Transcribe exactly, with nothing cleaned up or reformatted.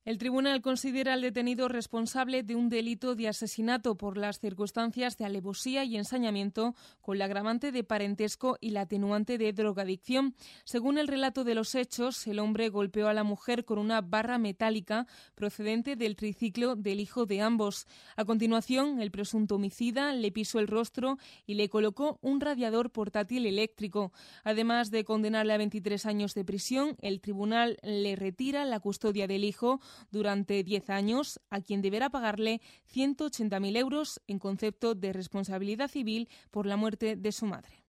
El tribunal considera al detenido responsable de un delito de asesinato por las circunstancias de alevosía y ensañamiento, con la agravante de parentesco y la atenuante de drogadicción. Según el relato de los hechos, el hombre golpeó a la mujer con una barra metálica procedente del triciclo del hijo de ambos. A continuación, el presunto homicida le pisó el rostro y le colocó un radiador portátil eléctrico. Además de condenarle a veintitrés años de prisión, el tribunal le retira la custodia del hijo durante diez años, a quien deberá pagarle ciento ochenta mil euros en concepto de responsabilidad civil por la muerte de su madre.